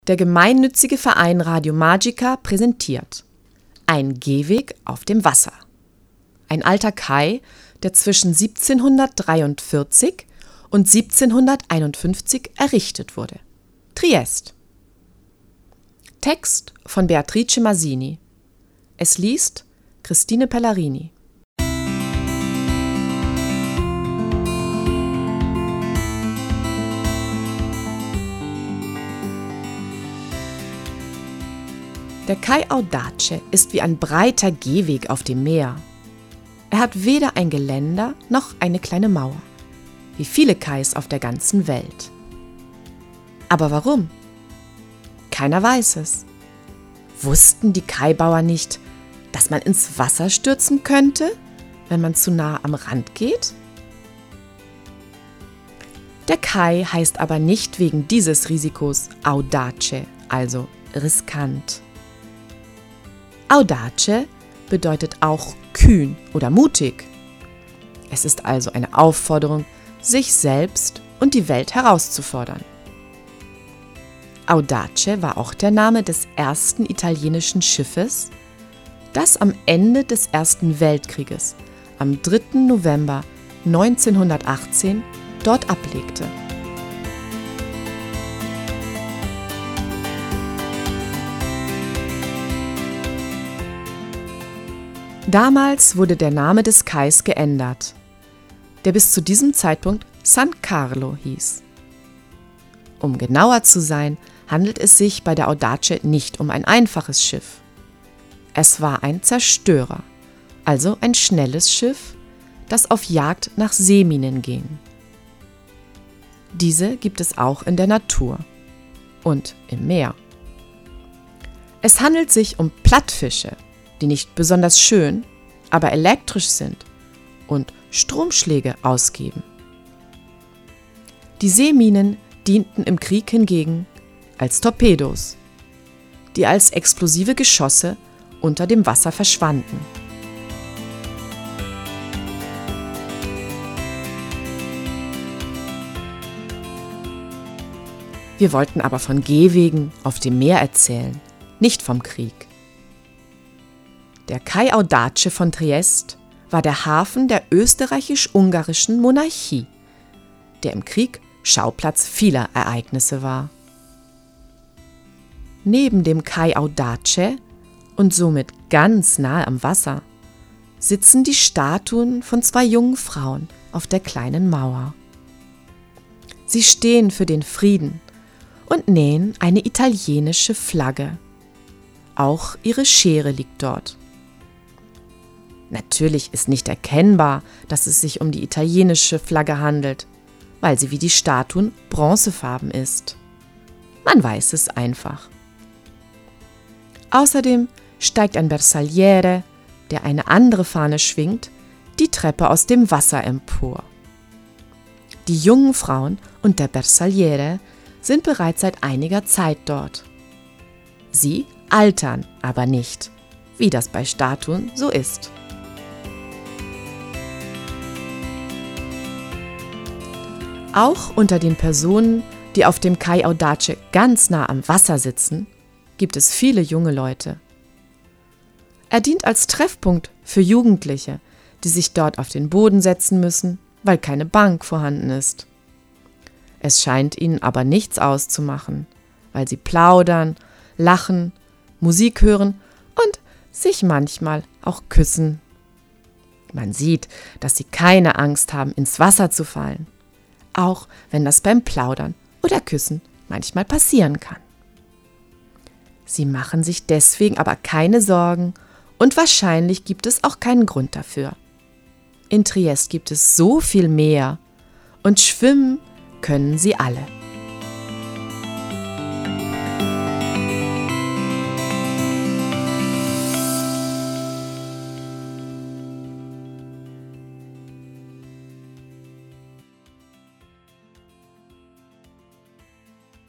Der gemeinnützige Verein Radio Magica präsentiert Ein Gehweg auf dem Wasser. Ein alter Kai, der zwischen 1743 und 1751 errichtet wurde. Triest. Text von Beatrice Masini. Es liest Christine Pellarini. Der Kai Audace ist wie ein breiter Gehweg auf dem Meer. Er hat weder ein Geländer noch eine kleine Mauer, wie viele Kais auf der ganzen Welt. Aber warum? Keiner weiß es. Wussten die Kaibauer nicht, dass man ins Wasser stürzen könnte, wenn man zu nah am Rand geht? Der Kai heißt aber nicht wegen dieses Risikos Audace, also riskant. Audace bedeutet auch kühn oder mutig. Es ist also eine Aufforderung, sich selbst und die Welt herauszufordern. Audace war auch der Name des ersten italienischen Schiffes, das am Ende des Ersten Weltkrieges am 3. November 1918 dort ablegte. Damals wurde der Name des Kais geändert, der bis zu diesem Zeitpunkt San Carlo hieß. Um genauer zu sein, handelt es sich bei der Audace nicht um ein einfaches Schiff. Es war ein Zerstörer, also ein schnelles Schiff, das auf Jagd nach Seeminen ging. Diese gibt es auch in der Natur und im Meer. Es handelt sich um Plattfische, die nicht besonders schön, aber elektrisch sind und Stromschläge ausgeben. Die Seeminen dienten im Krieg hingegen als Torpedos, die als explosive Geschosse unter dem Wasser verschwanden. Wir wollten aber von Gehwegen auf dem Meer erzählen, nicht vom Krieg. Der Kai Audace von Triest war der Hafen der österreichisch-ungarischen Monarchie, der im Krieg Schauplatz vieler Ereignisse war. Neben dem Kai Audace und somit ganz nahe am Wasser sitzen die Statuen von zwei jungen Frauen auf der kleinen Mauer. Sie stehen für den Frieden und nähen eine italienische Flagge. Auch ihre Schere liegt dort. Natürlich ist nicht erkennbar, dass es sich um die italienische Flagge handelt, weil sie wie die Statuen bronzefarben ist. Man weiß es einfach. Außerdem steigt ein Bersagliere, der eine andere Fahne schwingt, die Treppe aus dem Wasser empor. Die jungen Frauen und der Bersagliere sind bereits seit einiger Zeit dort. Sie altern aber nicht, wie das bei Statuen so ist. Auch unter den Personen, die auf dem Kai Audace ganz nah am Wasser sitzen, gibt es viele junge Leute. Er dient als Treffpunkt für Jugendliche, die sich dort auf den Boden setzen müssen, weil keine Bank vorhanden ist. Es scheint ihnen aber nichts auszumachen, weil sie plaudern, lachen, Musik hören und sich manchmal auch küssen. Man sieht, dass sie keine Angst haben, ins Wasser zu fallen, auch wenn das beim Plaudern oder Küssen manchmal passieren kann. Sie machen sich deswegen aber keine Sorgen und wahrscheinlich gibt es auch keinen Grund dafür. In Triest gibt es so viel Meer und schwimmen können sie alle.